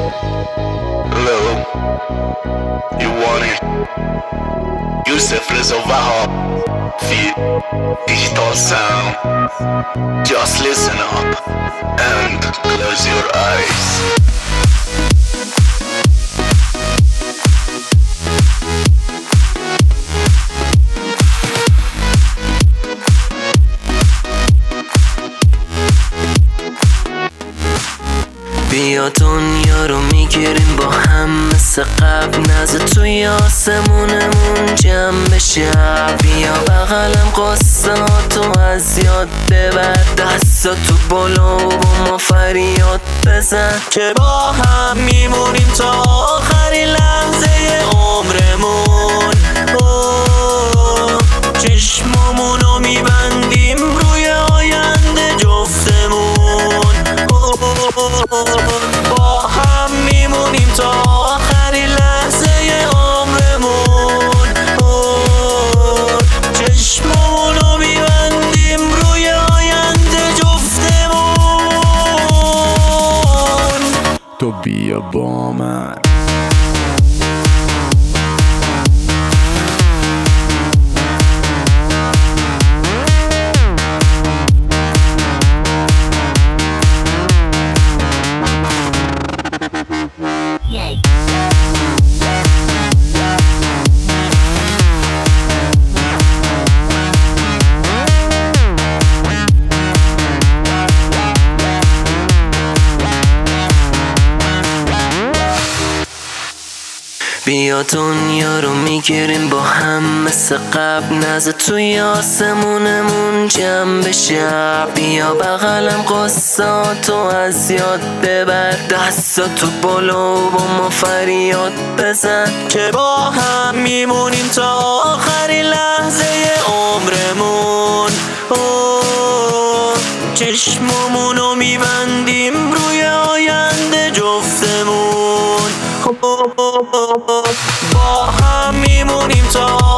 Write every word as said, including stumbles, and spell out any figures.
Lil, you want it? Yusuf Rizzo Wahab feat Digital Sound. Just listen up and close your eyes. بیا دنیا رو میگیریم با هم مثل قبل، نزد توی آسمونمون جمع بشه. بیا بغلم قصه ها تو از یاد ببر، دستا تو بالا و با ما فریاد بزن که با هم میمونیم تا آخرین لحظه عمرمون. چشمامون رو میبندیم روی آینده جفتمون، با هم میمونیم تا آخرین لحظه عمرمون. چشممون رو میبندیم روی آینده جفتمون. تو بیا با من، بیا دنیا رو میگیریم با هم مثل قبل، نزد توی آسمونمون جمع بشه. بیا بغلم قصه تو از یاد ببر، دستا تو بالا و با ما فریاد بزن که با هم میمونیم تا آخرین لحظه عمرمون. چشممون رو میبندیم روی آینده جفتمون، با هم میمونیم تا